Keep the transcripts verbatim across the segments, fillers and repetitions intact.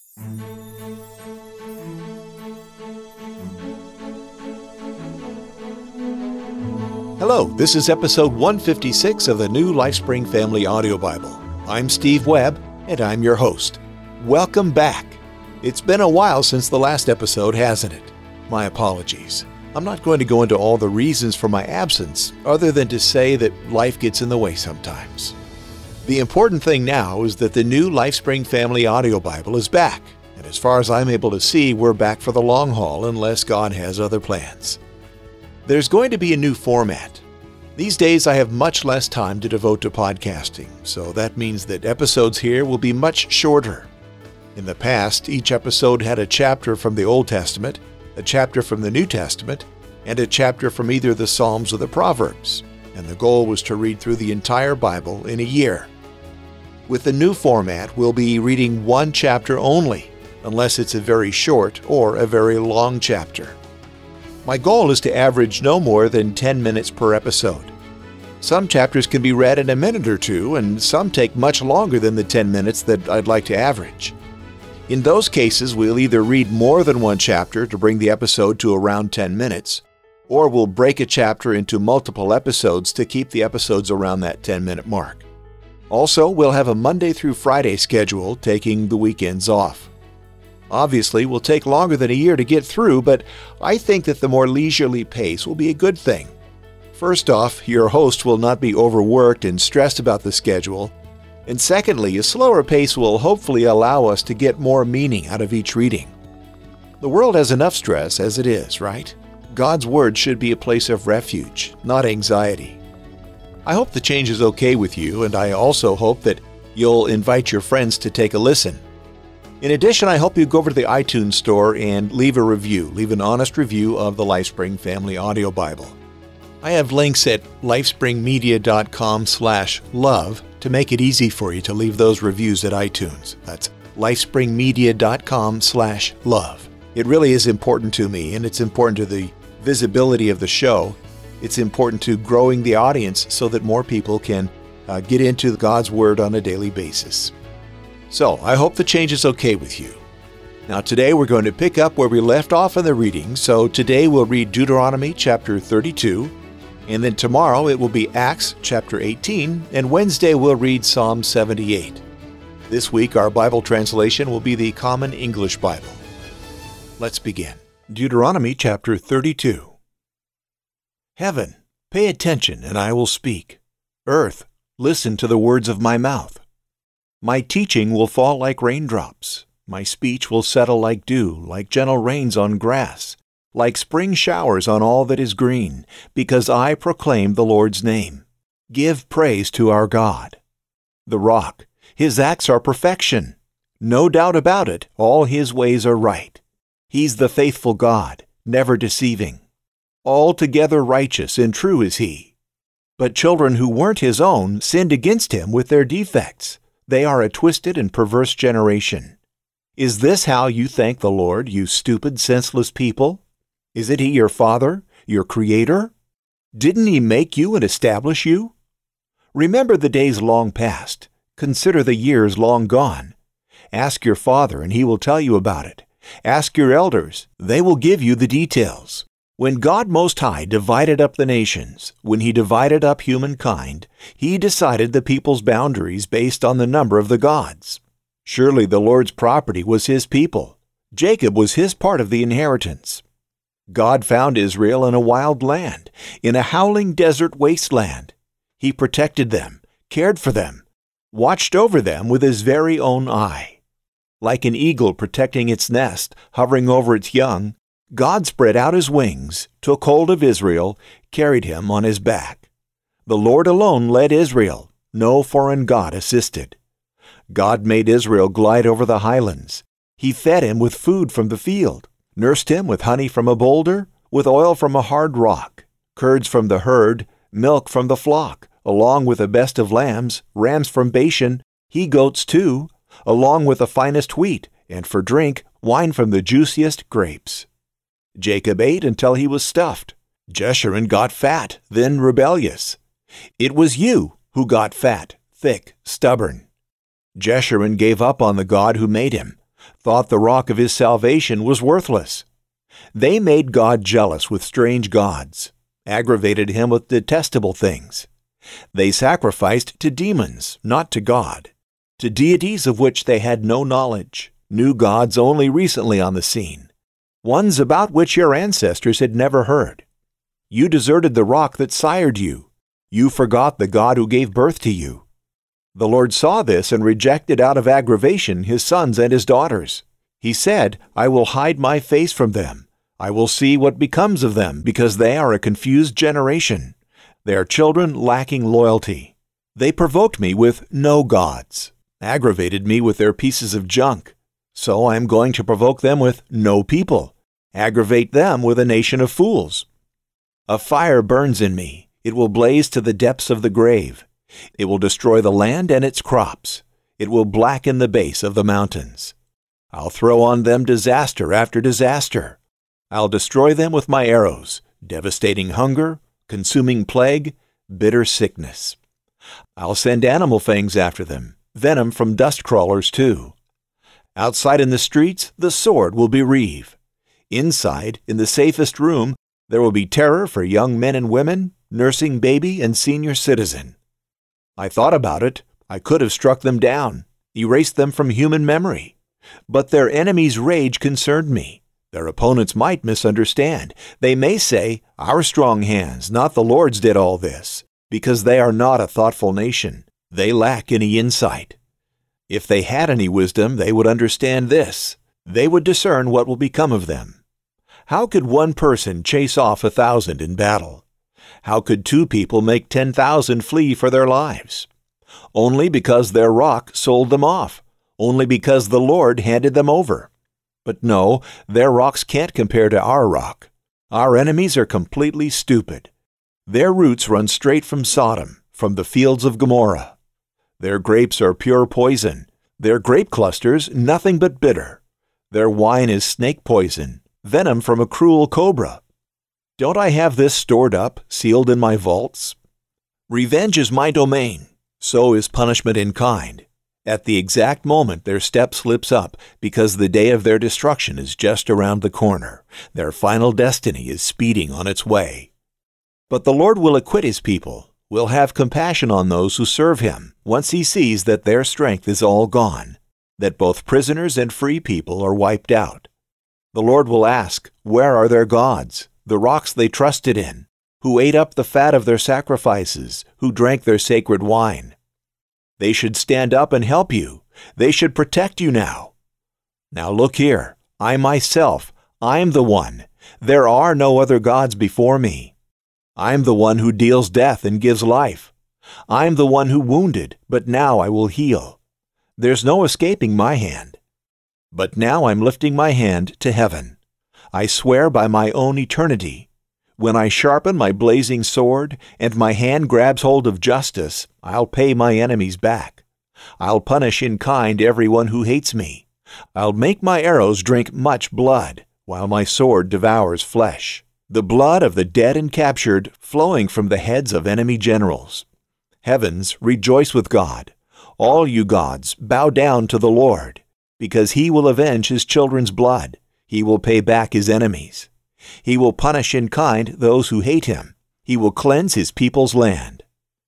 Hello, this is episode one fifty-six of the new LifeSpring Family Audio Bible. I'm Steve Webb, and I'm your host. Welcome back. It's been a while since the last episode, hasn't it? My apologies. I'm not going to go into all the reasons for my absence, other than to say that life gets in the way sometimes. The important thing now is that the new LifeSpring Family Audio Bible is back, and as far as I'm able to see, we're back for the long haul unless God has other plans. There's going to be a new format. These days I have much less time to devote to podcasting, so that means that episodes here will be much shorter. In the past, each episode had a chapter from the Old Testament, a chapter from the New Testament, and a chapter from either the Psalms or the Proverbs, and the goal was to read through the entire Bible in a year. With the new format, we'll be reading one chapter only, unless it's a very short or a very long chapter. My goal is to average no more than ten minutes per episode. Some chapters can be read in a minute or two, and some take much longer than the ten minutes that I'd like to average. In those cases, we'll either read more than one chapter to bring the episode to around ten minutes, or we'll break a chapter into multiple episodes to keep the episodes around that ten-minute mark. Also, we'll have a Monday through Friday schedule, taking the weekends off. Obviously, we'll take longer than a year to get through, but I think that the more leisurely pace will be a good thing. First off, your host will not be overworked and stressed about the schedule. And secondly, a slower pace will hopefully allow us to get more meaning out of each reading. The world has enough stress as it is, right? God's Word should be a place of refuge, not anxiety. I hope the change is okay with you, and I also hope that you'll invite your friends to take a listen. In addition, I hope you go over to the iTunes store and leave a review, leave an honest review of the LifeSpring Family Audio Bible. I have links at lifespringmedia.com slash love to make it easy for you to leave those reviews at iTunes. That's lifespringmedia.com slash love. It really is important to me, and it's important to the visibility of the show. It's important to growing the audience so that more people can uh, get into God's Word on a daily basis. So, I hope the change is okay with you. Now today we're going to pick up where we left off in the reading, so today we'll read Deuteronomy chapter thirty-two, and then tomorrow it will be Acts chapter eighteen, and Wednesday we'll read Psalm seventy-eight. This week our Bible translation will be the Common English Bible. Let's begin. Deuteronomy chapter thirty-two. Heaven, pay attention, and I will speak. Earth, listen to the words of my mouth. My teaching will fall like raindrops. My speech will settle like dew, like gentle rains on grass, like spring showers on all that is green, because I proclaim the Lord's name. Give praise to our God. The rock, His acts are perfection. No doubt about it, all His ways are right. He's the faithful God, never deceiving. Altogether righteous and true is He. But children who weren't His own sinned against Him with their defects. They are a twisted and perverse generation. Is this how you thank the Lord, you stupid, senseless people? Is it He your Father, your Creator? Didn't He make you and establish you? Remember the days long past. Consider the years long gone. Ask your father, and he will tell you about it. Ask your elders. They will give you the details. When God Most High divided up the nations, when He divided up humankind, He decided the people's boundaries based on the number of the gods. Surely the Lord's property was His people. Jacob was His part of the inheritance. God found Israel in a wild land, in a howling desert wasteland. He protected them, cared for them, watched over them with His very own eye. Like an eagle protecting its nest, hovering over its young, God spread out His wings, took hold of Israel, carried him on His back. The Lord alone led Israel. No foreign god assisted. God made Israel glide over the highlands. He fed him with food from the field, nursed him with honey from a boulder, with oil from a hard rock, curds from the herd, milk from the flock, along with the best of lambs, rams from Bashan, he-goats too, along with the finest wheat, and for drink, wine from the juiciest grapes. Jacob ate until he was stuffed. Jeshurun got fat, then rebellious. It was you who got fat, thick, stubborn. Jeshurun gave up on the God who made him. thought the rock of his salvation was worthless. They made God jealous with strange gods, aggravated him with detestable things. They sacrificed to demons, not to God, to deities of which they had no knowledge, new gods only recently on the scene, ones about which your ancestors had never heard. You deserted the rock that sired you. You forgot the God who gave birth to you. The Lord saw this and rejected out of aggravation his sons and his daughters. He said, I will hide my face from them. I will see what becomes of them, because they are a confused generation. They are children lacking loyalty. They provoked me with no gods, aggravated me with their pieces of junk. So I am going to provoke them with no people, aggravate them with a nation of fools. A fire burns in me. It will blaze to the depths of the grave. It will destroy the land and its crops. It will blacken the base of the mountains. I'll throw on them disaster after disaster. I'll destroy them with my arrows, devastating hunger, consuming plague, bitter sickness. I'll send animal fangs after them, venom from dust crawlers too. Outside in the streets, the sword will bereave. Inside, in the safest room, there will be terror for young men and women, nursing baby and senior citizen. I thought about it. I could have struck them down, erased them from human memory. But their enemies' rage concerned me. Their opponents might misunderstand. They may say, our strong hands, not the Lord's, did all this, because they are not a thoughtful nation. They lack any insight. If they had any wisdom, they would understand this. They would discern what will become of them. How could one person chase off a thousand in battle? How could two people make ten thousand flee for their lives? Only because their rock sold them off. Only because the Lord handed them over. But no, their rocks can't compare to our rock. Our enemies are completely stupid. Their roots run straight from Sodom, from the fields of Gomorrah. Their grapes are pure poison. Their grape clusters nothing but bitter. Their wine is snake poison, venom from a cruel cobra. Don't I have this stored up, sealed in my vaults? Revenge is my domain. So is punishment in kind. At the exact moment their step slips up, because the day of their destruction is just around the corner. Their final destiny is speeding on its way. But the Lord will acquit his people, will have compassion on those who serve him, once he sees that their strength is all gone, that both prisoners and free people are wiped out. The Lord will ask, where are their gods, the rocks they trusted in, who ate up the fat of their sacrifices, who drank their sacred wine? They should stand up and help you. They should protect you now. Now look here. I myself, I'm the one. There are no other gods before me. I'm the one who deals death and gives life. I'm the one who wounded, but now I will heal. There's no escaping my hand. But now I'm lifting my hand to heaven. I swear by my own eternity. When I sharpen my blazing sword and my hand grabs hold of justice, I'll pay my enemies back. I'll punish in kind everyone who hates me. I'll make my arrows drink much blood, while my sword devours flesh. The blood of the dead and captured flowing from the heads of enemy generals. Heavens, rejoice with God. All you gods, bow down to the Lord, because he will avenge his children's blood. He will pay back his enemies. He will punish in kind those who hate him. He will cleanse his people's land.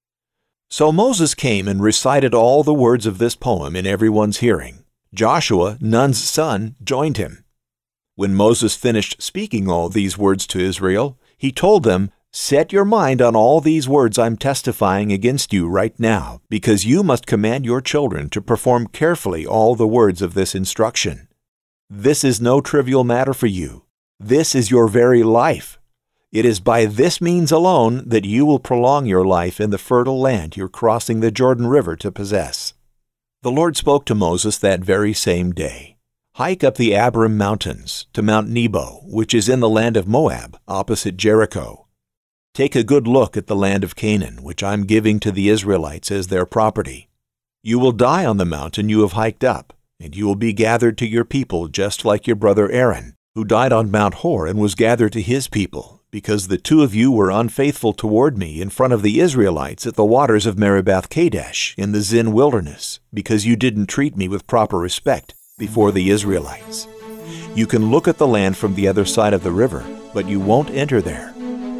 So Moses came and recited all the words of this poem in everyone's hearing. Joshua, Nun's son, joined him. When Moses finished speaking all these words to Israel, he told them, set your mind on all these words I'm testifying against you right now, because you must command your children to perform carefully all the words of this instruction. This is no trivial matter for you. This is your very life. It is by this means alone that you will prolong your life in the fertile land you're crossing the Jordan River to possess. The Lord spoke to Moses that very same day. Hike up the Abarim Mountains to Mount Nebo, which is in the land of Moab, opposite Jericho. Take a good look at the land of Canaan, which I'm giving to the Israelites as their property. You will die on the mountain you have hiked up, and you will be gathered to your people just like your brother Aaron, who died on Mount Hor and was gathered to his people, because the two of you were unfaithful toward me in front of the Israelites at the waters of Meribah Kadesh in the Zin wilderness, because you didn't treat me with proper respect, before the Israelites. You can look at the land from the other side of the river, but you won't enter there.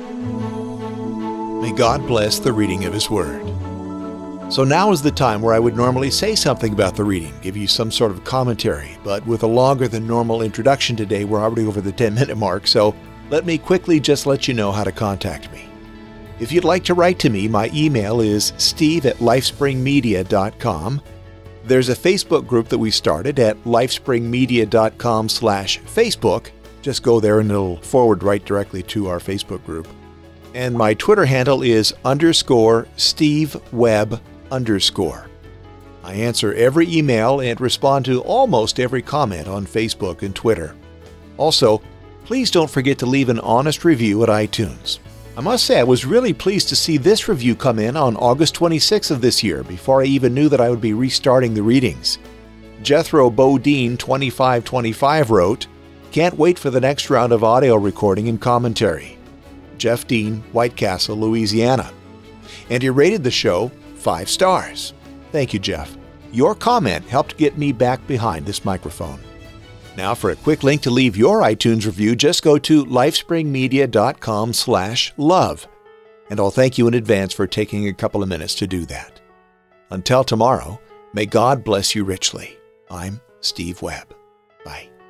May God bless the reading of His Word. So now is the time where I would normally say something about the reading, give you some sort of commentary, but with a longer than normal introduction today, we're already over the ten-minute mark, so let me quickly just let you know how to contact me. If you'd like to write to me, my email is steve at lifespringmedia dot com. There's a Facebook group that we started at lifespringmedia dot com slash Facebook. Just go there and it'll forward right directly to our Facebook group. And my Twitter handle is underscore Steve Webb underscore. I answer every email and respond to almost every comment on Facebook and Twitter. Also, please don't forget to leave an honest review at iTunes. I must say I was really pleased to see this review come in on August twenty-sixth of this year, before I even knew that I would be restarting the readings. Jethro Bodine twenty-five twenty-five wrote, "Can't wait for the next round of audio recording and commentary. Jeff Dean, White Castle, Louisiana." And he rated the show five stars. Thank you, Jeff. Your comment helped get me back behind this microphone. Now for a quick link to leave your iTunes review, just go to lifespringmedia dot com slash love. And I'll thank you in advance for taking a couple of minutes to do that. Until tomorrow, may God bless you richly. I'm Steve Webb. Bye.